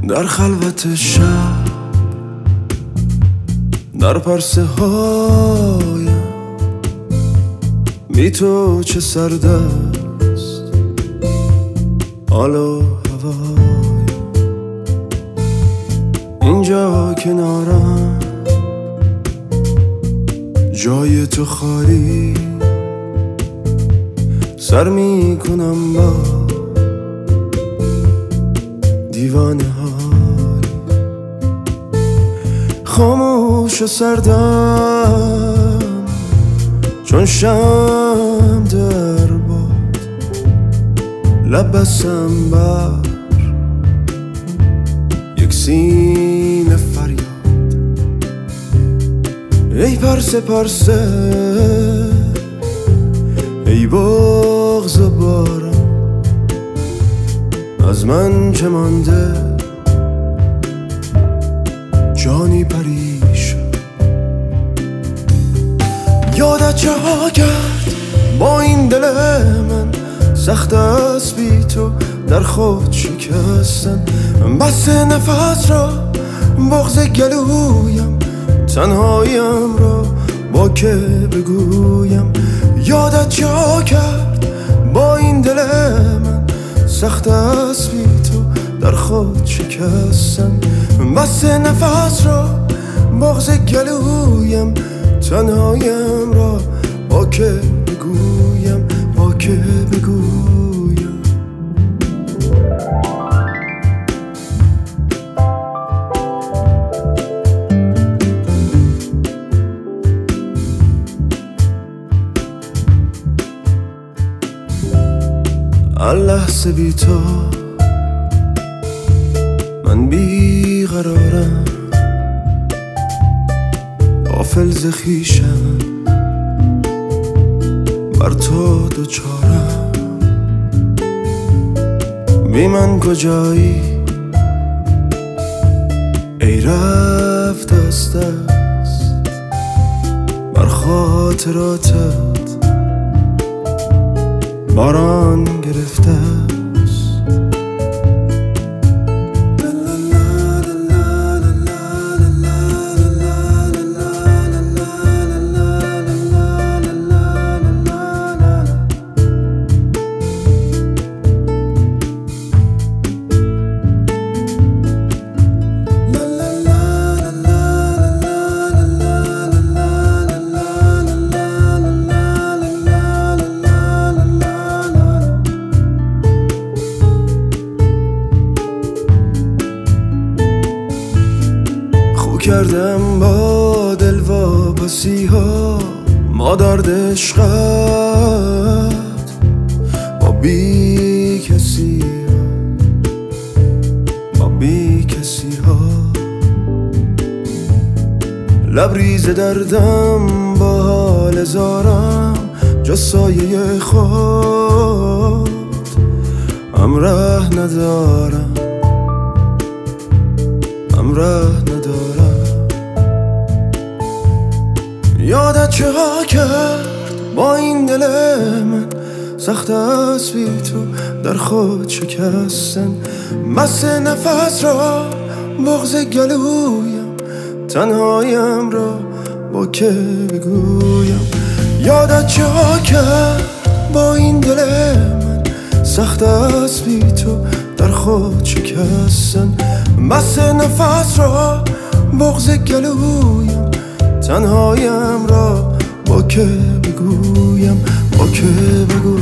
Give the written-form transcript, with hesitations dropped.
در خلوت شب، در پرسه هایم بی تو چه سرد است حال و هوایم. اینجا کنارم جای تو خالی، سر می کنم با دیوانه های خاموش و سردم چون شمع در باد. لب بستم بر یک سینه فریاد، ای پرسه پرسه، ای بغض بارم، از من چه مانده جانی پریشان. یادت چه ها کرد با این دل من، سخت است بی تو در خود شکستن. بس نفس را بغض گلویم، تنهایم را با که بگویم. یادت چه ها کرد با این دل من، سخت است بی تو در خود شکستن. بس نفس را بغض گلویم، تنهایم را با که بگویم، با که بگویم. لحظه بی تو من بی قرارم، غافل ز خویشم، بر تو دوچارم. بی من کجایی ای رفت از دست، بر خاطراتت باران گرفته است. کردم با دل واپسی ها، ما درد عشقت با بی کسی ها، با بی کسی ها. لبریز دردم با حال زارم، جز سایه خود همراه ندارم، همراه ندارم. یادت چه ها کرد با این دل من، سخت است بی تو در خود شکستن. بس نفس را بغض گلویم، تنهایم را با که بگویم. یادت چه ها کرد با این دل من، سخت است بی تو در خود شکستن. بس نفس را بغض گلویم، تنهایم را با که بگویم، با که بگویم.